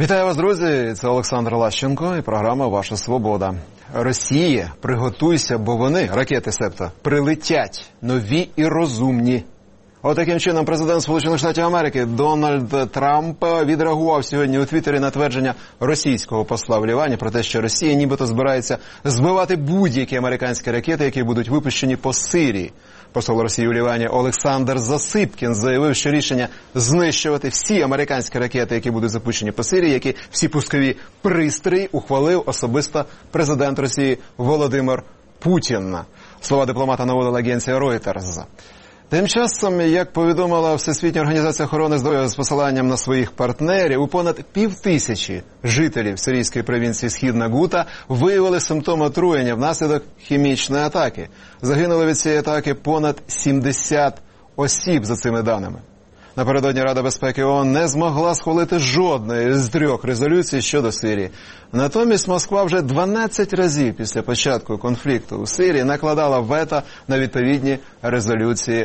Вітаю вас, друзі! Це Олександр Лащенко і програма «Ваша свобода». Росія, приготуйся, бо вони, ракети себто, прилетять, нові і розумні. Отаким чином президент Сполучених Штатів Америки Дональд Трамп відреагував сьогодні у Твіттері на твердження російського посла в Лівані про те, що Росія нібито збирається збивати будь-які американські ракети, які будуть випущені по Сирії. Посол Росії у Лівані Олександр Засипкін заявив, що рішення знищувати всі американські ракети, які будуть запущені по Сирії, які всі пускові пристрої, ухвалив особисто президент Росії Володимир Путін. Слова дипломата наводила агенція Reuters. Тим часом, як повідомила Всесвітня організація охорони здоров'я з посиланням на своїх партнерів, у понад 5000 жителів сирійської провінції Східна Гута виявили симптоми отруєння внаслідок хімічної атаки. Загинули від цієї атаки понад 70 осіб, за цими даними. Напередодні Рада безпеки ООН не змогла схвалити жодної з 3 резолюцій щодо Сирії. Натомість Москва вже 12 разів після початку конфлікту у Сирії накладала вето на відповідні резолюції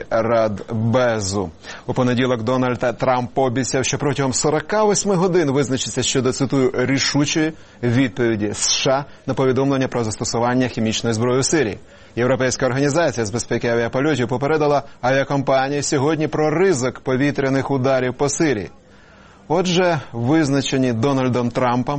Радбезу. У понеділок Дональд Трамп пообіцяв, що протягом 48 годин визначиться щодо, цитую, рішучої відповіді США на повідомлення про застосування хімічної зброї у Сирії. Європейська організація з безпеки авіапольотів попередила авіакомпанії сьогодні про ризик повітряних ударів по Сирії. Отже, визначені Дональдом Трампом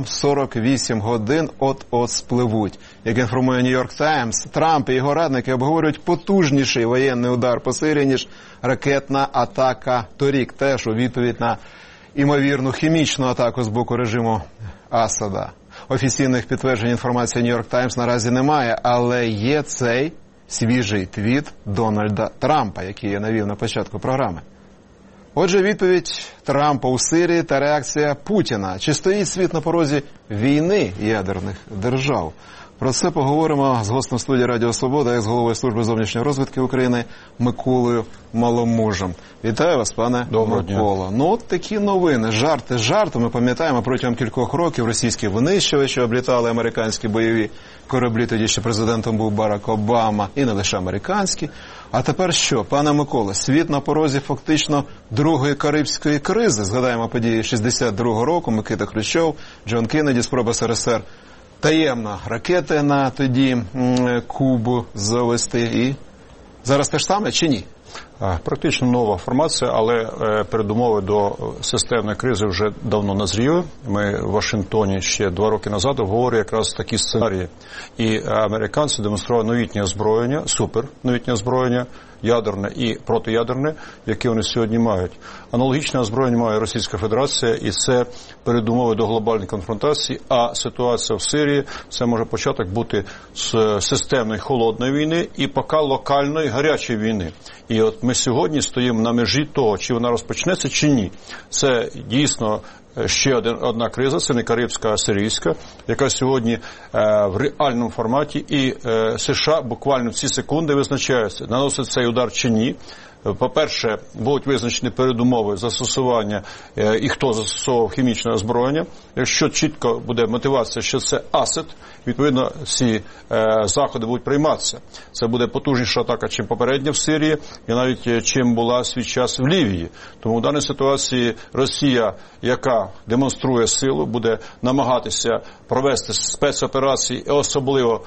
48 годин от-от спливуть. Як інформує Нью-Йорк Таймс, Трамп і його радники обговорюють потужніший воєнний удар по Сирії, ніж ракетна атака торік, теж у відповідь на імовірну хімічну атаку з боку режиму Асада. Офіційних підтверджень інформації Нью-Йорк Таймс наразі немає, але є цей свіжий твіт Дональда Трампа, який я навів на початку програми. Отже, відповідь Трампа у Сирії та реакція Путіна. Чи стоїть світ на порозі війни ядерних держав? Про це поговоримо з гостем студії Радіо Свобода, екс-головою Служби зовнішньої розвідки України Миколою Маломужем. Вітаю вас, пане Микола. Ну, от такі новини. Жарти жартами. Пам'ятаємо, протягом кількох років російські винищувачі облітали американські бойові кораблі. Тоді ще президентом був Барак Обама. І не лише американські. А тепер що, пане Микола? Світ на порозі фактично другої Карибської кризи. Згадаємо події 62-го року. Микита Хрущов, Джон Кеннеді, спроба СРСР таємно ракети на тоді Кубу завести. І зараз те ж саме чи ні? Практично нова формація, але передумови до системної кризи вже давно назріли. Ми в Вашингтоні ще 2 роки назад обговорювали якраз такі сценарії. І американці демонстрували новітнє озброєння, суперновітнє озброєння, ядерне і протиядерне, яке вони сьогодні мають. Аналогічне озброєння має Російська Федерація, і це передумови до глобальної конфронтації, а ситуація в Сирії – це може початок бути з системної холодної війни і поки локальної гарячої війни. І от ми сьогодні стоїмо на межі того, чи вона розпочнеться, чи ні. Це дійсно ще одна криза, це не карибська, а сирійська, яка сьогодні в реальному форматі, і США буквально в ці секунди визначаються, наносить цей удар чи ні. По-перше, будуть визначені передумови застосування і хто застосовував хімічне озброєння. Якщо чітко буде мотивація, що це асет, відповідно, ці заходи будуть прийматися. Це буде потужніша атака, чим попередня в Сирії, і навіть чим була свій час в Лівії. Тому в даній ситуації Росія, яка демонструє силу, буде намагатися провести спецоперації, і особливо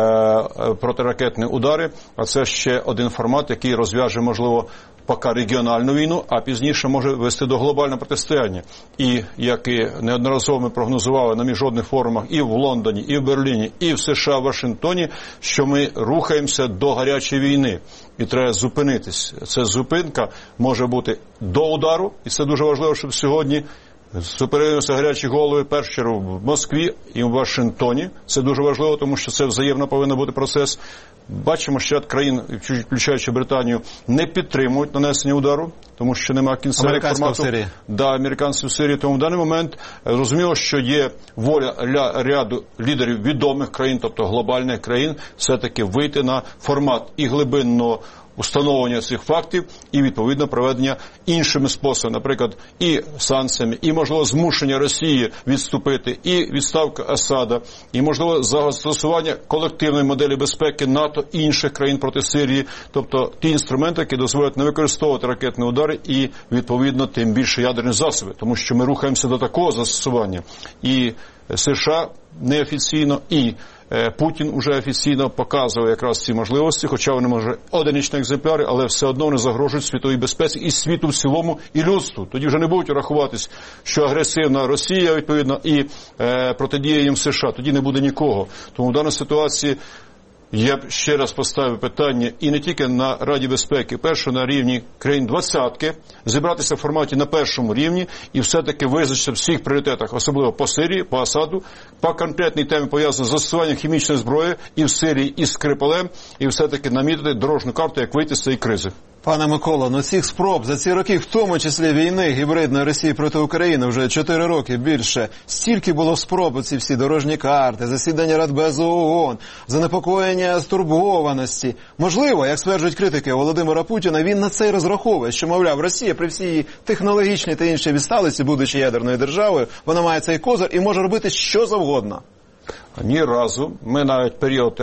протиракетні удари, а це ще один формат, який розв'яже, можливо, поки регіональну війну, а пізніше може вести до глобального протистояння. І, як і неодноразово ми прогнозували на міжнародних форумах і в Лондоні, і в Берліні, і в США, в Вашингтоні, що ми рухаємося до гарячої війни. І треба зупинитись. Ця зупинка може бути до удару, і це дуже важливо, щоб сьогодні зупинилися гарячі голови, в першу чергу, в Москві і в Вашингтоні. Це дуже важливо, тому що це взаємно повинен бути процес. Бачимо, що ряд країн, включаючи Британію, не підтримують нанесення удару, тому що немає кінцевого формату. Американців в Сирії. Тому в даний момент зрозуміло, що є воля ряду лідерів відомих країн, тобто глобальних країн, все-таки вийти на формат і глибинного установлення цих фактів і, відповідно, проведення іншими способами, наприклад, і санкціями, і, можливо, змушення Росії відступити, і відставка Асада, і, можливо, застосування колективної моделі безпеки НАТО і інших країн проти Сирії, тобто ті інструменти, які дозволять не використовувати ракетний удар, екземпляри і, відповідно, тим більше ядерні засоби. Тому що ми рухаємося до такого застосування. І США неофіційно, і Путін уже офіційно показує якраз ці можливості, хоча вони, може, одиничні екземпляри, але все одно вони загрожують світовій безпеці і світу в цілому, і людству. Тоді вже не будуть рахуватись, що агресивна Росія, відповідно, і протидія їм США. Тоді не буде нікого. Тому в даній ситуації я б ще раз поставив питання і не тільки на Раді безпеки, перше на рівні країн двадцятки, зібратися в форматі на першому рівні і все-таки визначитися в всіх пріоритетах, особливо по Сирії, по Асаду, по конкретній темі пов'язаної з застосуванням хімічної зброї і в Сирії, і з Скрипалем, і все-таки намітити дорожню карту, як вийти з цієї кризи. Пане Миколо, ну цих спроб за ці роки, в тому числі війни гібридної Росії проти України, вже 4 роки більше, стільки було спроб, ці всі дорожні карти, засідання Радбезу ООН, занепокоєння стурбованості. Можливо, як стверджують критики Володимира Путіна, він на це й розраховує, що, мовляв, Росія при всій її технологічній та іншій відсталості, будучи ядерною державою, вона має цей козир і може робити що завгодно. Ні разу. Ми навіть період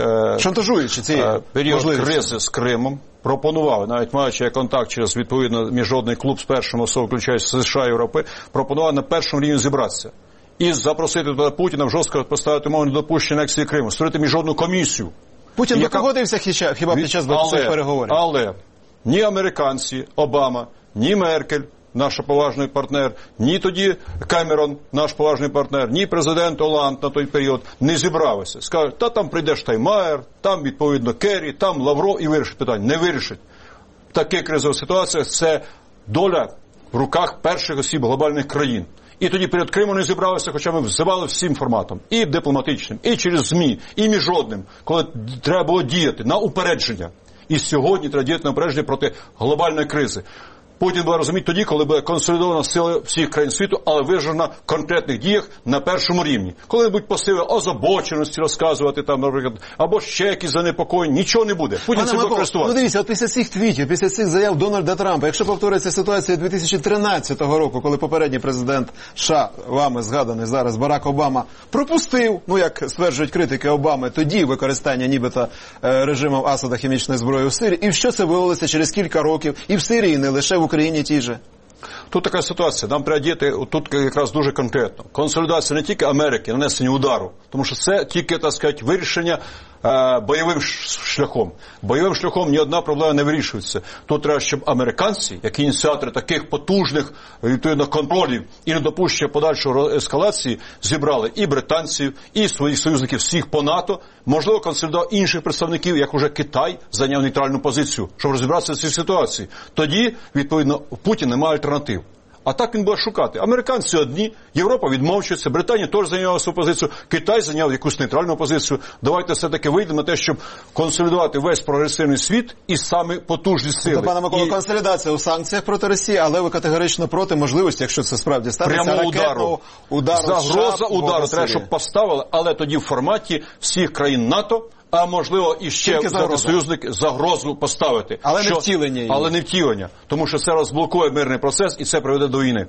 кризи з Кримом пропонували, навіть маючи контакт через відповідно міжнародний клуб з першими особами, включаючи США і Європи, пропонували на першому рівні зібратися. І запросити туди Путіна жорстко поставити мову недопущення анексії Криму, створити міжнародну комісію. Путін би погодився хіба під час цих переговорів? Але ні американці, Обама, ні Меркель, наша поважний партнер, ні тоді Кемерон, наш поважний партнер, ні президент Оланд на той період не зібралися. Скажуть, та там прийде Штайнмаєр, там відповідно Керрі, там Лавров і вирішить питання. Не вирішить. Таке кризова ситуація – це доля в руках перших осіб глобальних країн. І тоді перед Кримом не зібралися, хоча ми взивали всім форматом. І дипломатичним, і через ЗМІ, і міжнародним, коли треба було діяти на упередження. І сьогодні треба діяти на упередження проти глобальної кризи. Путін буде розуміти тоді, коли буде консолідована сила всіх країн світу, але виражена в конкретних діях на першому рівні. Коли-небудь посили озабоченості розказувати, там, наприклад, або ще якісь занепокоєння, нічого не буде. Путін цим буде користуватися. Ну дивіться, от після цих твітів, після цих заяв Дональда Трампа, якщо повториться ситуація 2013 року, коли попередній президент США, вами згаданий зараз Барак Обама, пропустив, ну як стверджують критики Обами, тоді використання нібито режимом Асада хімічної зброї в Сирії, і в що це виявилося через кілька років, і в Сирії, не лише в Україні тій же. Тут така ситуація. Нам треба діяти тут якраз дуже конкретно. Консолідація не тільки Америки, нанесення удару. Тому що це тільки, так сказати, вирішення бойовим шляхом. Бойовим шляхом ні одна проблема не вирішується. Тут треба, щоб американці, як ініціатори таких потужних, відповідно, контролів і недопущення подальшої ескалації, зібрали і британців, і своїх союзників всіх по НАТО, можливо, консолідував інших представників, як уже Китай зайняв нейтральну позицію, щоб розібратися в цій ситуації. Тоді, відповідно, Путін не має альтернатив. А так він буде шукати. Американці одні, Європа відмовчується, Британія теж зайняла свою позицію, Китай зайняв якусь нейтральну позицію. Давайте все-таки вийдемо на те, щоб консолідувати весь прогресивний світ і саме потужні сили. Пане Микола, консолідація у санкціях проти Росії, але ви категорично проти можливості, якщо це справді станеться, ракетного удару. Загроза удару треба, щоб поставили, але тоді в форматі всіх країн НАТО, а можливо і ще союзник загрозу поставити. Але не втілення її. Але не втілення. Тому що це розблокує мирний процес і це приведе до війни.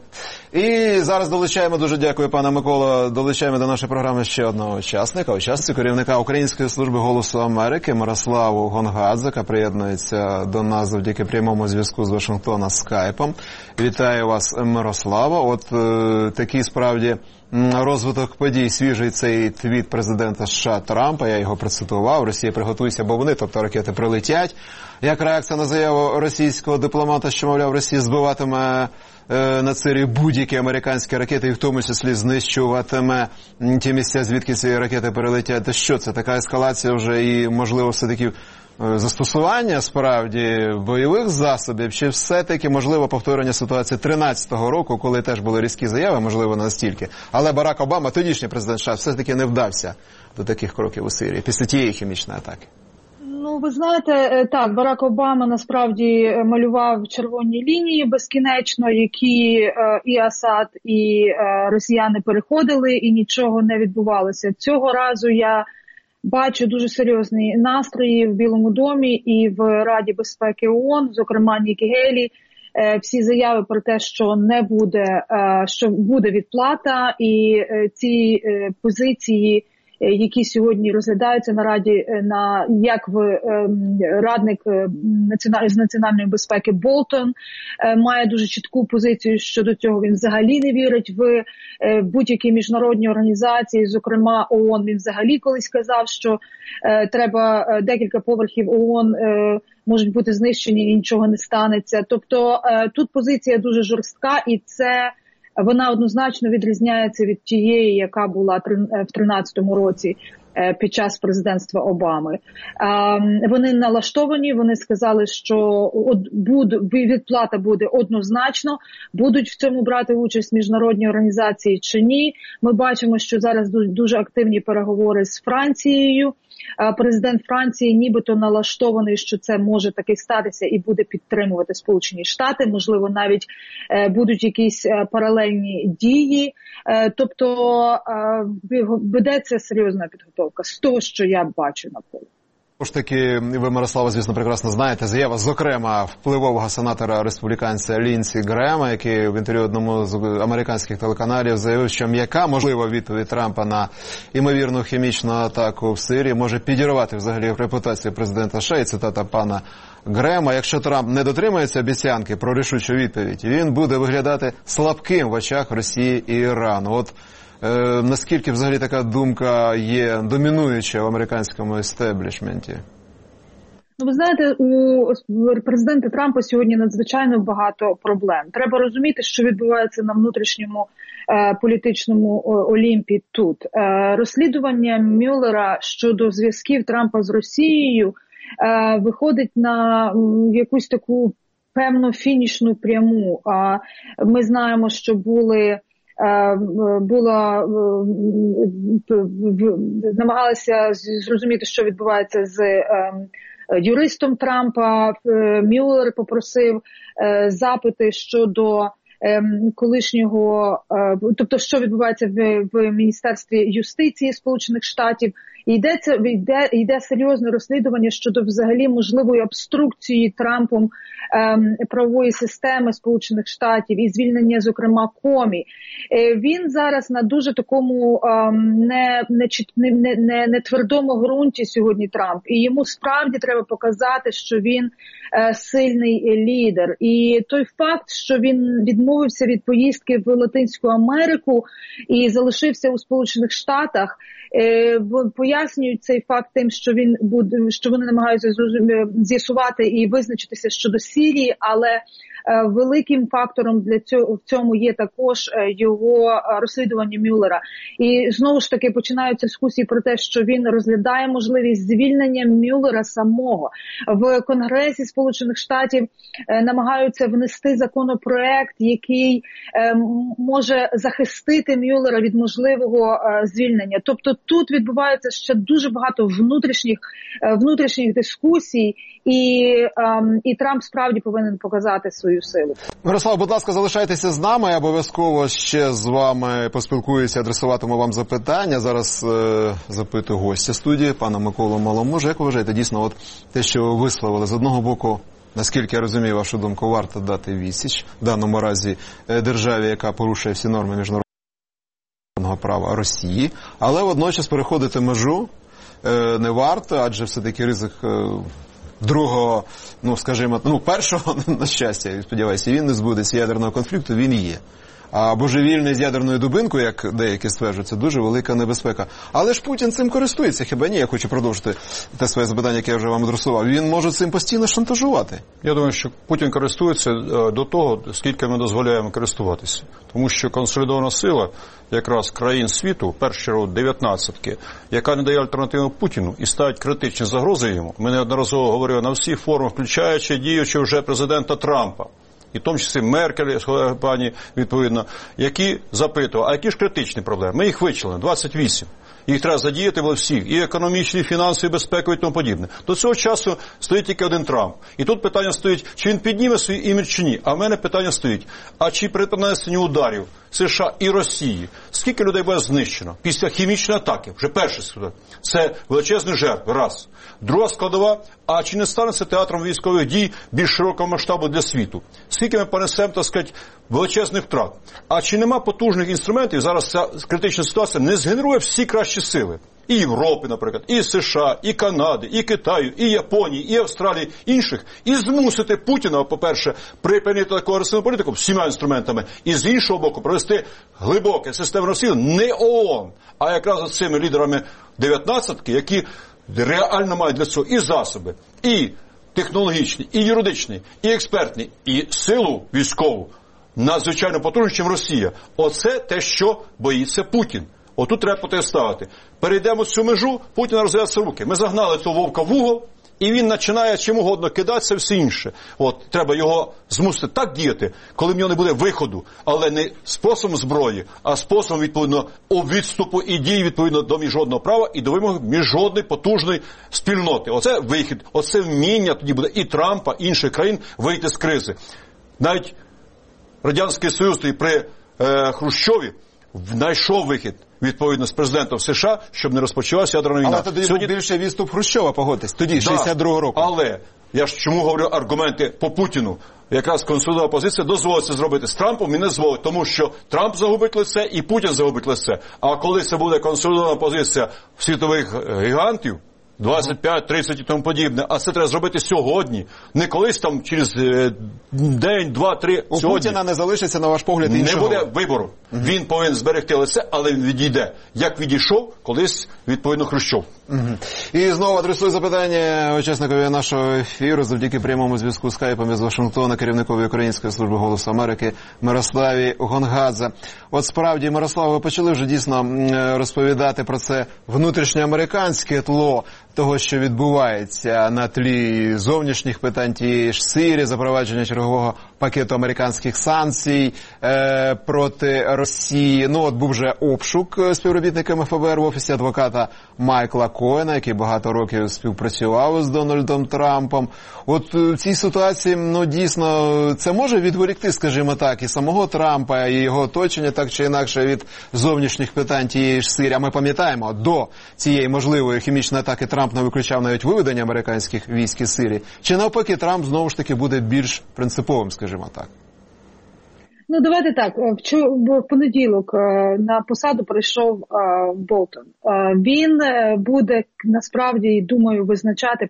І зараз долучаємо, дуже дякую, пане Микола, долучаємо до нашої програми ще одного учасницю, керівника Української служби «Голосу Америки» Мирославу Гонгадзе, яка приєднується до нас завдяки прямому зв'язку з Вашингтона скайпом. Вітаю вас, Мирослава. От такий справді розвиток подій, свіжий цей твіт президента США Трампа, я його процитував, Росія приготуйся, бо вони, тобто ракети прилетять. Як реакція на заяву російського дипломата, що, мовляв, Росія збиватиме над Сирією будь-які американські ракети, і в тому числі знищуватиме ті місця, звідки ці ракети перелетять. Та що це, така ескалація вже і, можливо, все-таки застосування, справді, бойових засобів, чи все-таки, можливо, повторення ситуації 13-го року, коли теж були різкі заяви, можливо, не настільки. Але Барак Обама, тодішній президент США, все-таки не вдався до таких кроків у Сирії після тієї хімічної атаки. Ну, ви знаєте, так, Барак Обама насправді малював червоні лінії безкінечно, які і Асад, і росіяни переходили, і нічого не відбувалося. Цього разу я бачу дуже серйозні настрої в Білому домі і в Раді безпеки ООН, зокрема Нікі Гейлі. Всі заяви про те, що не буде, що буде відплата, і ці позиції які сьогодні розглядаються на Раді, як радник з національної безпеки Болтон має дуже чітку позицію щодо цього. Він взагалі не вірить в будь-які міжнародні організації, зокрема ООН. Він взагалі колись казав, що треба декілька поверхів ООН можуть бути знищені і нічого не станеться. Тобто тут позиція дуже жорстка, і вона однозначно відрізняється від тієї, яка була в 2013 році під час президентства Обами. Вони налаштовані, вони сказали, що відплата буде однозначно, будуть в цьому брати участь міжнародні організації чи ні. Ми бачимо, що зараз дуже активні переговори з Францією. Президент Франції нібито налаштований, що це може таки статися і буде підтримувати Сполучені Штати. Можливо, навіть будуть якісь паралельні дії. Тобто ведеться серйозна підготовка з того, що я бачу на полі. Тож таки, ви, Мирослава, звісно, прекрасно знаєте, заява, зокрема, впливового сенатора-республіканця Лінсі Грема, який в інтерв'ю одному з американських телеканалів заявив, що м'яка, можлива відповідь Трампа на імовірну хімічну атаку в Сирії може підірвати взагалі репутацію президента США. І цитата пана Грема: якщо Трамп не дотримається обіцянки про рішучу відповідь, він буде виглядати слабким в очах Росії і Ірану. От наскільки взагалі така думка є домінуюча в американському естеблішменті? Ви знаєте, у президента Трампа сьогодні надзвичайно багато проблем. Треба розуміти, що відбувається на внутрішньому політичному Олімпі тут. Розслідування Мюллера щодо зв'язків Трампа з Росією виходить на якусь таку певну фінішну пряму. Ми знаємо, що намагалися зрозуміти, що відбувається з юристом Трампа. Мюллер попросив запити щодо колишнього, тобто що відбувається в Міністерстві юстиції Сполучених Штатів. Йде серйозне розслідування щодо взагалі можливої обструкції Трампом правової системи Сполучених Штатів і звільнення, зокрема, Комі. Він зараз на дуже такому не твердому ґрунті сьогодні Трамп. І йому справді треба показати, що він сильний лідер. І той факт, що він відмовився від поїздки в Латинську Америку і залишився у Сполучених Штатах, пояснюють цей факт тим, що вони намагаються з'ясувати і визначитися щодо Сирії, але великим фактором в цьому є також його розслідування Мюллера. І знову ж таки починаються дискусії про те, що він розглядає можливість звільнення Мюллера самого. В Конгресі Сполучених Штатів намагаються внести законопроект, який може захистити Мюллера від можливого звільнення. Тобто тут відбувається ще дуже багато внутрішніх дискусій, і Трамп справді повинен показати свою силу. Мирослав, будь ласка, залишайтеся з нами. Я обов'язково ще з вами поспілкуюся, адресуватиму вам запитання. Зараз запитую гостя студії, пана Миколу Маломожа. Як ви вважаєте, дійсно, от те, що ви висловили, з одного боку, наскільки я розумію вашу думку, варто дати відсіч в даному разі державі, яка порушує всі норми міжнародного права Росії, але водночас переходити межу не варто, адже все-таки ризик другого, першого, на щастя, я сподіваюся, він не збудеться ядерного конфлікту, він є. А божевільний з ядерною дубинкою, як деякі стверджують, це дуже велика небезпека. Але ж Путін цим користується, хіба ні? Я хочу продовжити те своє запитання, яке я вже вам адресував. Він може цим постійно шантажувати. Я думаю, що Путін користується до того, скільки ми дозволяємо користуватися. Тому що консолідована сила якраз країн світу, в першу чергу 19-ки, яка не дає альтернативу Путіну і ставить критичні загрози йому. Ми неодноразово говорили на всіх форумах, включаючи діючого вже президента Трампа, і в тому числі Меркель, пані, відповідно, які запитували, а які ж критичні проблеми? Ми їх вичислили, 28. Їх треба задіяти во всіх, і економічні, і фінансові, і безпекові, і тому подібне. До цього часу стоїть тільки один Трамп. І тут питання стоїть, чи він підніме свій імідж чи ні. А в мене питання стоїть, а чи при нанесенні ударів США і Росії, скільки людей буде знищено після хімічної атаки? Вже перший складова. Це величезні жертви, раз. Друга складова, а чи не станеться театром військових дій більш широкого масштабу для світу? Скільки ми понесемо, так сказати, величезних втрат? А чи нема потужних інструментів, зараз ця критична ситуація не згенерує всі кращі сили? і Європи, наприклад, і США, і Канади, і Китаю, і Японії, і Австралії, інших, і змусити Путіна, по-перше, припинити таку агресивну політику всіма інструментами, і з іншого боку провести глибоке системне розслідування не ООН, а якраз з цими лідерами 19-ки, які реально мають для цього і засоби, і технологічні, і юридичні, і експертні, і силу військову, надзвичайно потужніше, ніж Росія. Оце те, що боїться Путін. Отут треба протиставити. Перейдемо цю межу, Путіна розв'язуються руки. Ми загнали цього вовка в угол, і він починає чим угодно кидатися, все інше. Треба його змусити так діяти, коли в нього не буде виходу, але не способом зброї, а способом, відповідно, відступу і дій, відповідно, до міжнародного права і до вимог міжнародної потужної спільноти. Оце вихід, оце вміння тоді буде і Трампа, і інших країн вийти з кризи. Навіть Радянський Союз при Хрущові знайшов вихід, відповідно, з президентом США, щоб не розпочалася ядерна війна. Але тоді був більше відступ Хрущова, погодьтесь, тоді, 62-го року. Але, я ж чому говорю аргументи по Путіну? Якраз консолідована позиція дозволить це зробити з Трампом і не дозволить, тому що Трамп загубить лице і Путін загубить лице. А коли це буде консолідована позиція світових гігантів, 25, 30 і тому подібне, а це треба зробити сьогодні, не колись там через день, два, три, у сьогодні. Путіна не залишиться, на ваш погляд, іншого. Не буде вибору. Він повинен зберегти лице, але він відійде. Як відійшов колись, відповідно, Хрущов. І знову адресую запитання учасникові нашого ефіру завдяки прямому зв'язку скайпом із Вашингтона, керівникові Української служби «Голосу Америки» Мирославі Гонгадзе. От справді, Мирослав, ви почали вже дійсно розповідати про це внутрішньоамериканське тло того, що відбувається на тлі зовнішніх питань тієї ж Сирії, запровадження чергового пакету американських санкцій проти Росії. Був вже обшук співробітниками ФБР в офісі адвоката Майкла Коена, який багато років співпрацював з Дональдом Трампом. От в цій ситуації, дійсно, це може відволікти, скажімо так, і самого Трампа, і його оточення, так чи інакше, від зовнішніх питань тієї ж Сирії. А ми пам'ятаємо, до цієї можливої хімічної атаки Трамп не виключав навіть виведення американських військ із Сирії. Чи навпаки Трамп знову ж таки буде більш принциповим, скажімо так? Давайте так. В понеділок на посаду прийшов Болтон. Він буде, насправді, думаю, визначати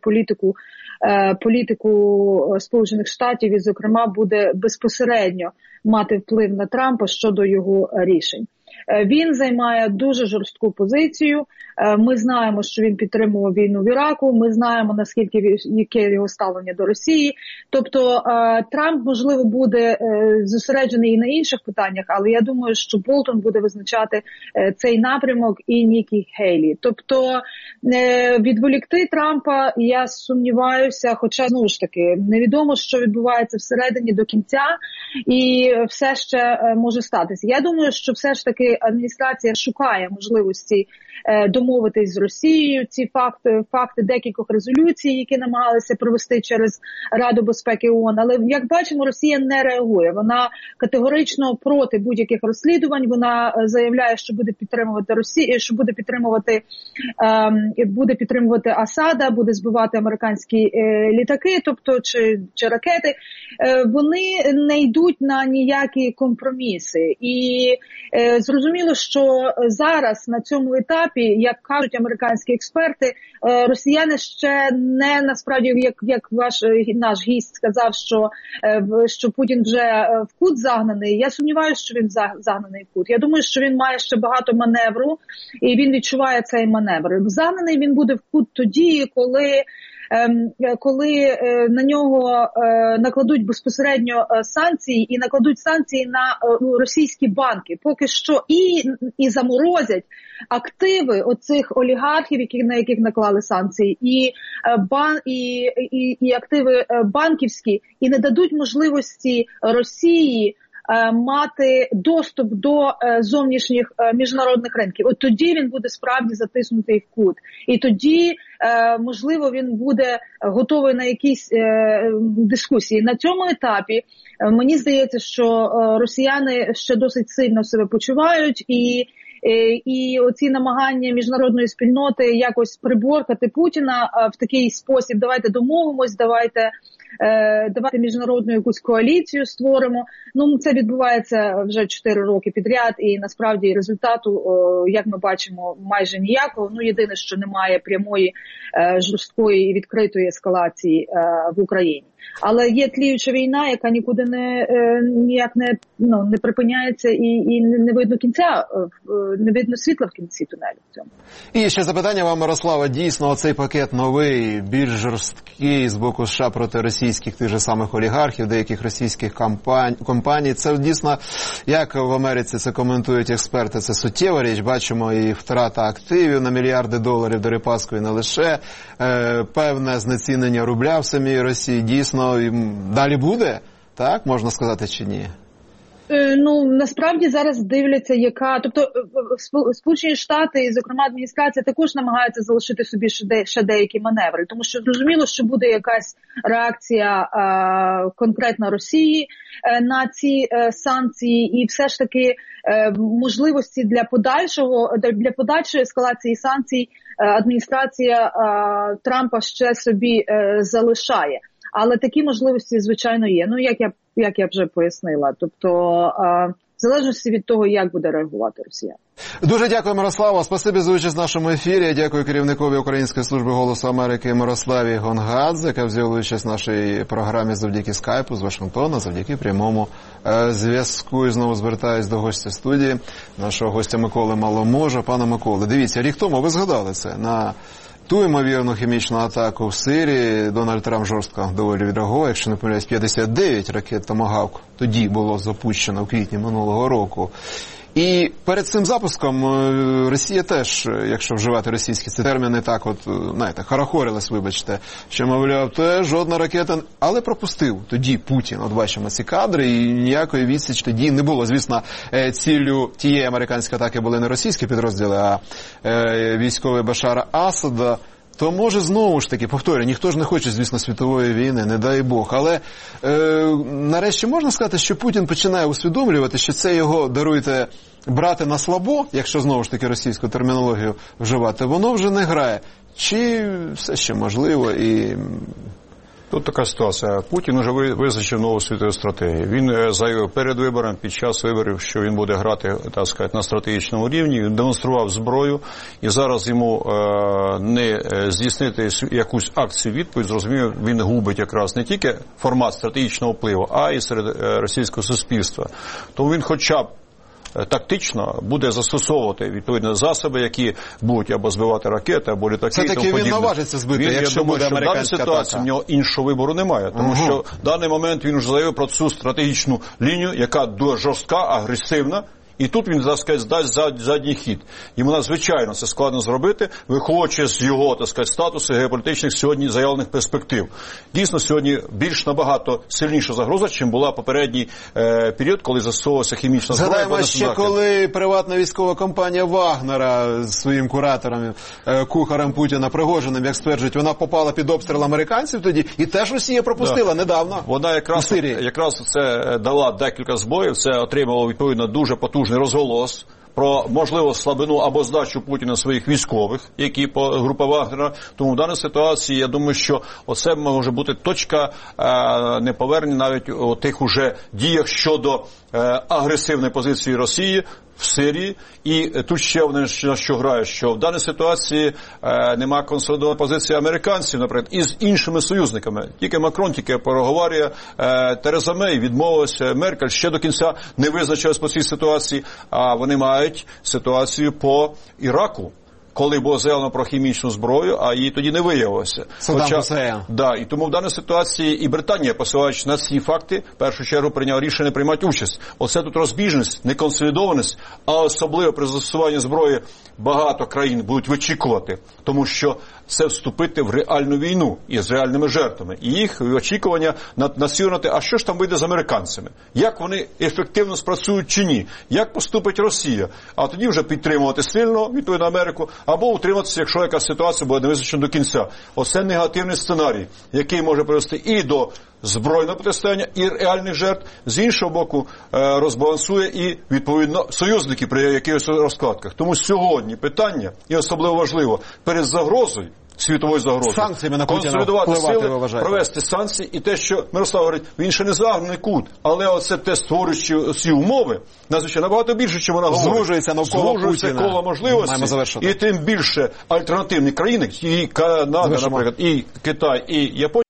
політику Сполучених Штатів і, зокрема, буде безпосередньо мати вплив на Трампа щодо його рішень. Він займає дуже жорстку позицію. Ми знаємо, що він підтримував війну в Іраку. Ми знаємо, яке його ставлення до Росії. Тобто Трамп, можливо, буде зосереджений і на інших питаннях, але я думаю, що Болтон буде визначати цей напрямок і Нікі Гейлі. Тобто відволікти Трампа, я сумніваюся, хоча, знову ж таки, невідомо, що відбувається всередині до кінця, і все ще може статися. Я думаю, що все ж таки адміністрація шукає можливості домовитись з Росією. Ці факти декількох резолюцій, які намагалися провести через Раду безпеки ООН. Але, як бачимо, Росія не реагує. Вона категорично проти будь-яких розслідувань. Вона заявляє, що буде підтримувати Росію, що буде підтримувати Асада, буде збивати американські літаки, тобто чи ракети. Вони не йдуть на ніякі компроміси. І зрозуміло, що зараз на цьому етапі, як кажуть американські експерти, росіяни ще не, насправді, як наш гість сказав, що Путін вже в кут загнаний. Я сумніваюся, що він загнаний в кут. Я думаю, що він має ще багато маневру, і він відчуває цей маневр. Загнаний він буде в кут тоді, коли на нього накладуть безпосередньо санкції і накладуть санкції на російські банки. Поки що і заморозять активи оцих олігархів, на яких наклали санкції, і активи банківські, і не дадуть можливості Росії мати доступ до зовнішніх міжнародних ринків. От тоді він буде справді затиснутий в кут. І тоді, можливо, він буде готовий на якісь дискусії. На цьому етапі мені здається, що росіяни ще досить сильно себе почувають, і оці намагання міжнародної спільноти якось приборкати Путіна в такий спосіб: давайте домовимось, давайте давайте міжнародну якусь коаліцію створимо. Ну, це відбувається вже 4 роки підряд, і насправді результату, як ми бачимо, майже ніякого. Ну, єдине, що немає прямої, жорсткої і відкритої ескалації в Україні. Але є тліюча війна, яка нікуди ніяк не припиняється, і не видно кінця, не видно світла в кінці тунелю в цьому. І ще запитання вам, Мирослава. Дійсно, оцей пакет новий, більш жорсткий з боку США проти російських тих же самих олігархів, деяких російських компаній. Це дійсно, як в Америці це коментують експерти, це суттєва річ. Бачимо і втрата активів на мільярди доларів Дерипаскою, не лише певне знецінення рубля в самій Росії. Дійсно, далі буде, так, можна сказати, чи ні? Ну, насправді зараз дивляться, яка... Тобто, Сполучені Штати, і, зокрема, адміністрація, також намагаються залишити собі ще деякі маневри. Тому що зрозуміло, що буде якась реакція конкретна Росії на ці санкції. І все ж таки можливості для подальшої ескалації санкцій адміністрація Трампа ще собі залишає. Але такі можливості, звичайно, є. Ну, як я вже пояснила. Тобто, в залежності від того, як буде реагувати Росія. Дуже дякую, Мирослава. Спасибі за участь в нашому ефірі. Дякую керівникові Української служби «Голосу Америки» Мирославі Гонгадзе, яка взяла участь в нашій програмі завдяки скайпу з Вашингтона, завдяки прямому зв'язку. І знову звертаюсь до гостя студії, нашого гостя Миколи Маломожа. Пане Миколе, дивіться, рік тому ви згадали це, на ту ймовірну хімічну атаку в Сирії Дональд Трамп жорстко доволі відреагував. Якщо не помиляюсь, 59 ракет «Томагавк» тоді було запущено в квітні минулого року. І перед цим запуском Росія теж, якщо вживати російські ці терміни, так от, знаєте, хорохорилась, вибачте, що, мовляв, теж жодна ракета, але пропустив тоді Путін. От бачимо ці кадри, і ніякої відсіч тоді не було. Звісно, ціллю тієї американської атаки були не російські підрозділи, а військові Башара Асада. То може знову ж таки, повторюю, ніхто ж не хоче, звісно, світової війни, не дай Бог. Але нарешті можна сказати, що Путін починає усвідомлювати, що це його, даруйте, брати на слабо, якщо знову ж таки російську термінологію вживати, воно вже не грає. Чи все ще можливо і... Тут така ситуація. Путін вже визначив нову світову стратегію. Він заявив перед вибором, під час виборів, що він буде грати, так сказати, на стратегічному рівні. Він демонстрував зброю, і зараз йому не здійснити якусь акцію відповідь, зрозуміло, він губить якраз не тільки формат стратегічного впливу, а й серед російського суспільства. Тому він хоча б тактично буде застосовувати відповідні засоби, які будуть або збивати ракети, або літаки. Це таки він наважиться збити, якщо буде американська атака. В даній ситуації в нього іншого вибору немає, тому що в даний момент він вже заявив про цю стратегічну лінію, яка дуже жорстка, агресивна. І тут він, так сказати, дасть задній хід. Йому надзвичайно це складно зробити, виходячи з його, так сказати, статусу геополітичних сьогодні заявлених перспектив. Дійсно, сьогодні більш набагато сильніша загроза, чим була попередній період, коли застосовувалася хімічна зброя. Згадаємо ще, коли приватна військова компанія Вагнера з своїм куратором, кухарем Путіна Пригожиним, як стверджують, вона попала під обстріл американців тоді, і теж Росія пропустила недавно. Вона якраз це дала декілька збоїв, це отримало відповідно дуже потужний розголос про можливу слабину або здачу Путіна своїх військових, які по група Вагнера. Тому в даній ситуації, я думаю, що оце може бути точка неповернення навіть у тих уже діях щодо агресивної позиції Росії в Сирії. І тут ще на що грає, що в даній ситуації нема консолідованої позиції американців, наприклад, із іншими союзниками. Тільки Макрон, тільки переговорює, Тереза Мей відмовилася, Меркель ще до кінця не визначилась по цій ситуації, а вони мають ситуацію по Іраку, коли було заявлено про хімічну зброю, а її тоді не виявилося. І тому в даній ситуації і Британія, посилаючись на ці факти, в першу чергу прийняла рішення приймати участь. Оце тут розбіжність, неконсолідованість, а особливо при застосуванні зброї багато країн будуть вичікувати, тому що це вступити в реальну війну із реальними жертвами. І їх очікування націлювати, а що ж там вийде з американцями? Як вони ефективно спрацюють чи ні? Як поступить Росія? А тоді вже підтримувати сильно, відповідно, Америку, або утриматися, якщо якась ситуація буде не визначена до кінця. Оце негативний сценарій, який може привести і до збройного протистояння, і реальних жертв, з іншого боку, розбалансує і, відповідно, союзники при якихось розкладках. Тому сьогодні питання, і особливо важливо, перед загрозою, світової загрози. Санкціями на Путіна консолідувати впливати, сили, ви вважаєте? провести санкції. І те, що Мирослав говорить, він ще не загнаний кут, але оце те, створюючи ці умови, надзвичайно набагато більше, чим вона говорить. Звужується навколо Звужується Путіна. коло можливостей. І тим більше альтернативні країни, і Канада, наприклад, і Китай, і Японія,